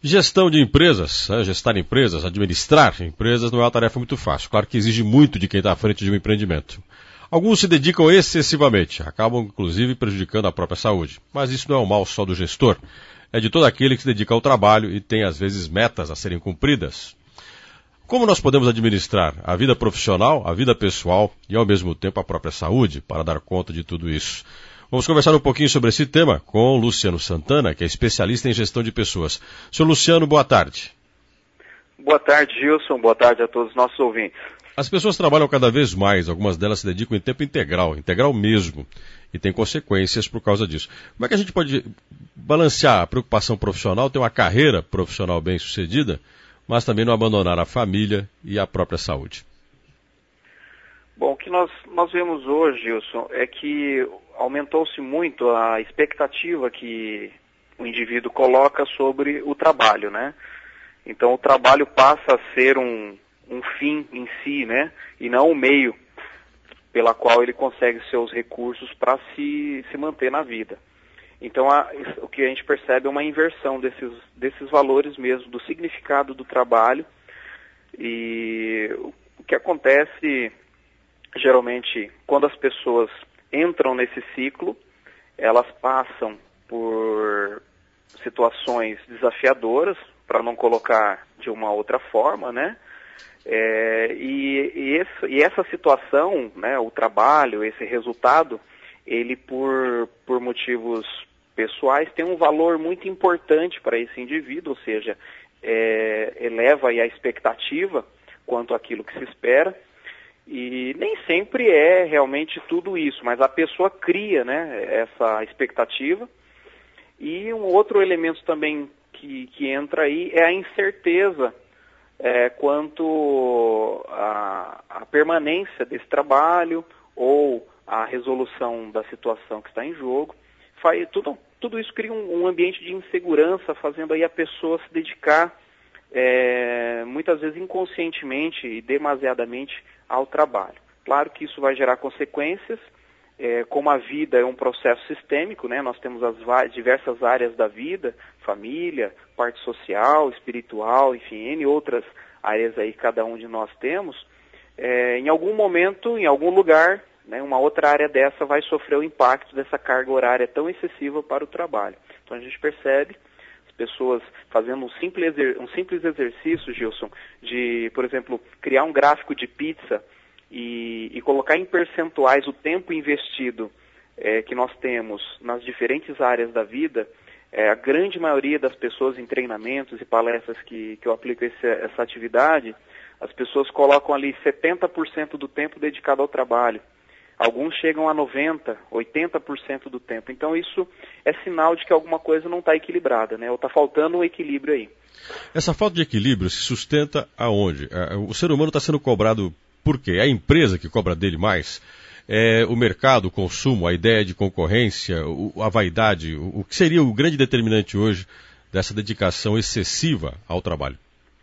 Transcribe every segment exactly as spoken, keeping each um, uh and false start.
Gestão de empresas, né? Gestar empresas, administrar empresas não é uma tarefa muito fácil. Claro que exige muito de quem está à frente de um empreendimento. Alguns se dedicam excessivamente, acabam inclusive prejudicando a própria saúde. Mas isso não é um mal só do gestor, é de todo aquele que se dedica ao trabalho e tem às vezes metas a serem cumpridas. Como nós podemos administrar a vida profissional, a vida pessoal e ao mesmo tempo a própria saúde para dar conta de tudo isso? Vamos conversar um pouquinho sobre esse tema com Luciano Santana, que é especialista em gestão de pessoas. Senhor Luciano, boa tarde. Boa tarde, Gilson. Boa tarde a todos os nossos ouvintes. As pessoas trabalham cada vez mais, algumas delas se dedicam em tempo integral, integral mesmo, e tem consequências por causa disso. Como é que a gente pode balancear a preocupação profissional, ter uma carreira profissional bem sucedida, mas também não abandonar a família e a própria saúde? Bom, o que nós, nós vemos hoje, Gilson, é que aumentou-se muito a expectativa que o indivíduo coloca sobre o trabalho, né? Então o trabalho passa a ser um, um fim em si, né? E não um meio pela qual ele consegue seus recursos para se, se manter na vida. Então a, o que a gente percebe é uma inversão desses, desses valores mesmo, do significado do trabalho. E o que acontece geralmente quando as pessoas entram nesse ciclo, elas passam por situações desafiadoras, para não colocar de uma outra forma, né? É, e, e, esse, e essa situação, né, o trabalho, esse resultado, ele por, por motivos pessoais tem um valor muito importante para esse indivíduo, ou seja, é, eleva aí a expectativa quanto àquilo que se espera. E nem sempre é realmente tudo isso, mas a pessoa cria, né, essa expectativa. E um outro elemento também que, que entra aí é a incerteza é, quanto à, à permanência desse trabalho ou à resolução da situação que está em jogo. Faz, tudo, tudo isso cria um, um ambiente de insegurança, fazendo aí a pessoa se dedicar é, muitas vezes inconscientemente e demasiadamente ao trabalho. Claro que isso vai gerar consequências, é, como a vida é um processo sistêmico, né? Nós temos as diversas áreas da vida, família, parte social, espiritual, enfim, N outras áreas aí que cada um de nós temos. É, em algum momento, em algum lugar, né, uma outra área dessa vai sofrer o impacto dessa carga horária tão excessiva para o trabalho. Então a gente percebe pessoas fazendo um simples, um simples exercício, Gilson, de, por exemplo, criar um gráfico de pizza e, e colocar em percentuais o tempo investido é, que nós temos nas diferentes áreas da vida. É, a grande maioria das pessoas em treinamentos e palestras que, que eu aplico esse, essa atividade, as pessoas colocam ali setenta por cento do tempo dedicado ao trabalho. Alguns chegam a noventa por cento, oitenta por cento do tempo. Então isso é sinal de que alguma coisa não está equilibrada, né? Ou está faltando um equilíbrio aí. Essa falta de equilíbrio se sustenta aonde? O ser humano está sendo cobrado por quê? É a empresa que cobra dele mais? É o mercado, o consumo, a ideia de concorrência, a vaidade? O que seria o grande determinante hoje dessa dedicação excessiva ao trabalho?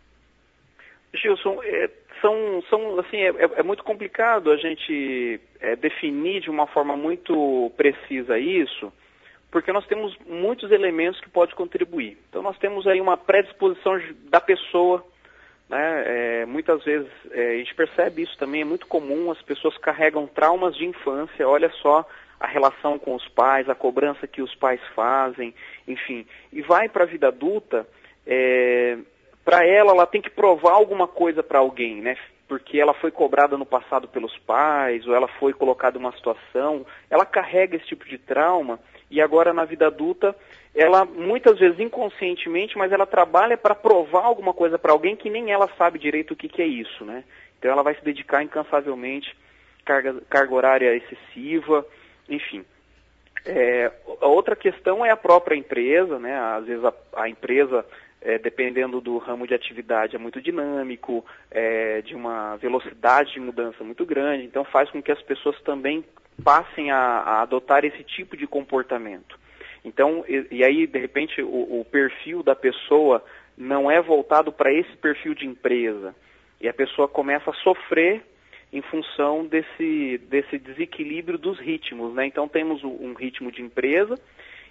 Gilson, é... São, são, assim, é, é muito complicado a gente é, definir de uma forma muito precisa isso, porque nós temos muitos elementos que podem contribuir. Então nós temos aí uma predisposição da pessoa, né? É, muitas vezes é, a gente percebe isso também, é muito comum, as pessoas carregam traumas de infância, olha só a relação com os pais, a cobrança que os pais fazem, enfim, e vai para a vida adulta. É, para ela, ela tem que provar alguma coisa para alguém, né? Porque ela foi cobrada no passado pelos pais, ou ela foi colocada em uma situação, ela carrega esse tipo de trauma, e agora na vida adulta, ela muitas vezes inconscientemente, mas ela trabalha para provar alguma coisa para alguém que nem ela sabe direito o que, que é isso, né? Então ela vai se dedicar incansavelmente, carga, carga horária excessiva, enfim. É, a outra questão é a própria empresa, né? Às vezes a, a empresa... É, dependendo do ramo de atividade, é muito dinâmico, é, de uma velocidade de mudança muito grande, então faz com que as pessoas também passem a, a adotar esse tipo de comportamento. Então, e, e aí, de repente, o, o perfil da pessoa não é voltado para esse perfil de empresa, e a pessoa começa a sofrer em função desse, desse desequilíbrio dos ritmos, né? Então temos um ritmo de empresa,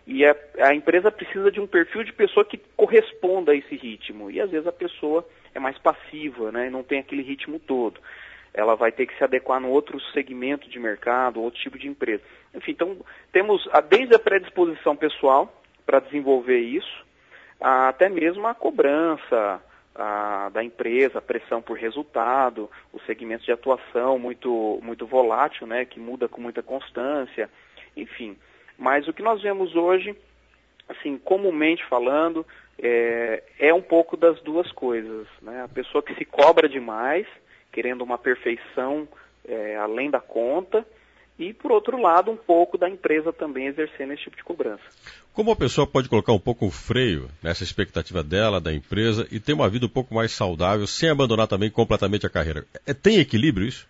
E a, a empresa precisa de um perfil de pessoa que corresponda a esse ritmo. E às vezes a pessoa é mais passiva, né, e não tem aquele ritmo todo. Ela vai ter que se adequar no outro segmento de mercado, outro tipo de empresa. Enfim, então temos a, desde a predisposição pessoal para desenvolver isso, a, até mesmo a cobrança a, da empresa, a pressão por resultado, o segmento de atuação muito, muito volátil, né, que muda com muita constância, enfim. Mas o que nós vemos hoje, assim, comumente falando, é, é um pouco das duas coisas, né? A pessoa que se cobra demais, querendo uma perfeição é, além da conta, e, por outro lado, um pouco da empresa também exercendo esse tipo de cobrança. Como a pessoa pode colocar um pouco o freio nessa expectativa dela, da empresa, e ter uma vida um pouco mais saudável, sem abandonar também completamente a carreira? É, tem equilíbrio isso?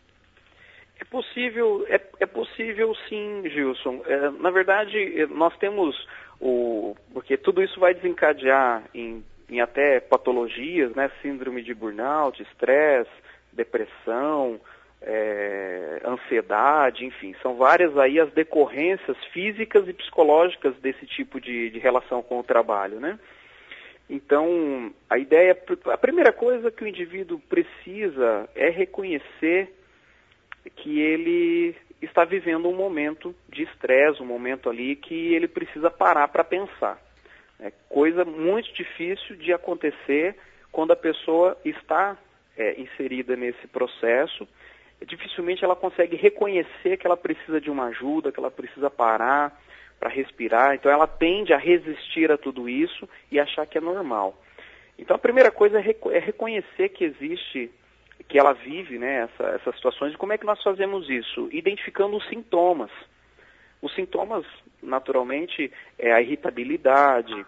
É possível, é, é possível sim, Gilson. É, na verdade, nós temos o... porque tudo isso vai desencadear em, em até patologias, né? Síndrome de burnout, estresse, depressão, é, ansiedade, enfim. São várias aí as decorrências físicas e psicológicas desse tipo de, de relação com o trabalho, né? Então, a ideia, a primeira coisa que o indivíduo precisa é reconhecer que ele está vivendo um momento de estresse, um momento ali que ele precisa parar para pensar. É coisa muito difícil de acontecer quando a pessoa está é, inserida nesse processo. Dificilmente ela consegue reconhecer que ela precisa de uma ajuda, que ela precisa parar para respirar. Então ela tende a resistir a tudo isso e achar que é normal. Então a primeira coisa é, reco- é reconhecer que existe... que ela vive, né, essa, essas situações. E como é que nós fazemos isso? Identificando os sintomas. Os sintomas, naturalmente, é a irritabilidade,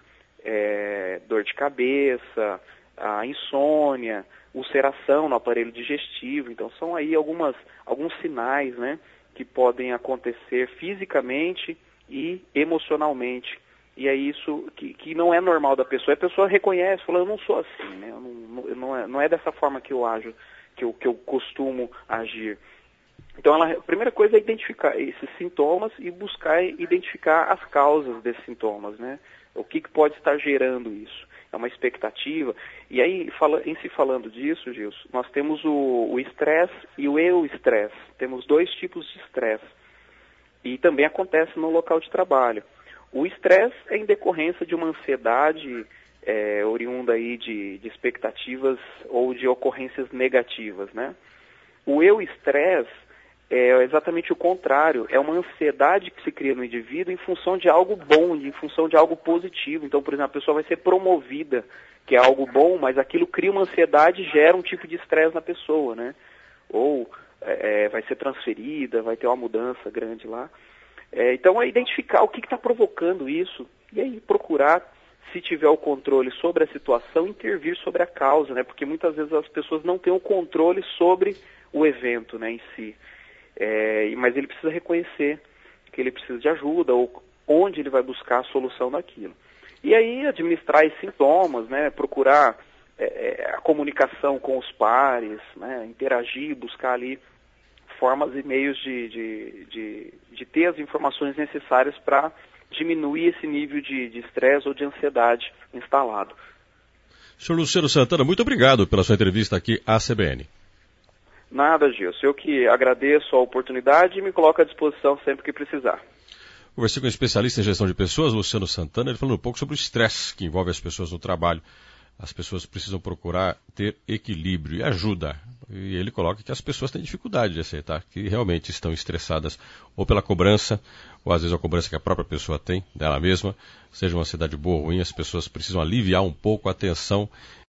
é dor de cabeça, a insônia, ulceração no aparelho digestivo. Então, são aí algumas, alguns sinais, né, que podem acontecer fisicamente e emocionalmente. E é isso que, que não é normal da pessoa. A pessoa reconhece, fala, eu não sou assim, né, eu não, eu não, é, não é dessa forma que eu ajo. Que eu, que eu costumo agir. Então, ela, a primeira coisa é identificar esses sintomas e buscar identificar as causas desses sintomas, né? O que, que pode estar gerando isso? É uma expectativa. E aí, fala, em se falando disso, Gilson, nós temos o estresse e o eu-estresse. Temos dois tipos de estresse. E também acontece no local de trabalho. O estresse é em decorrência de uma ansiedade É, oriunda aí de, de expectativas ou de ocorrências negativas, né? O eu-estresse é exatamente o contrário, é uma ansiedade que se cria no indivíduo em função de algo bom, em função de algo positivo. Então, por exemplo, a pessoa vai ser promovida, que é algo bom, mas aquilo cria uma ansiedade e gera um tipo de estresse na pessoa, né? Ou é, vai ser transferida, vai ter uma mudança grande lá. É, então, é identificar o que está provocando isso e aí procurar, se tiver o controle sobre a situação, intervir sobre a causa, né? Porque muitas vezes as pessoas não têm o controle sobre o evento, né, em si. É, mas ele precisa reconhecer que ele precisa de ajuda ou onde ele vai buscar a solução daquilo. E aí administrar esses sintomas, né? Procurar é, a comunicação com os pares, né? Interagir, buscar ali formas e meios de, de, de, de ter as informações necessárias para diminuir esse nível de estresse ou de ansiedade instalado. senhor Luciano Santana, muito obrigado pela sua entrevista aqui à C B N. Nada, Gilson. Eu que agradeço a oportunidade e me coloco à disposição sempre que precisar. Conversei com um especialista em gestão de pessoas, Luciano Santana, ele falando um pouco sobre o estresse que envolve as pessoas no trabalho. As pessoas precisam procurar ter equilíbrio e ajuda. E ele coloca que as pessoas têm dificuldade de aceitar que realmente estão estressadas ou pela cobrança, ou às vezes a cobrança que a própria pessoa tem dela mesma, seja uma ansiedade boa ou ruim, as pessoas precisam aliviar um pouco a tensão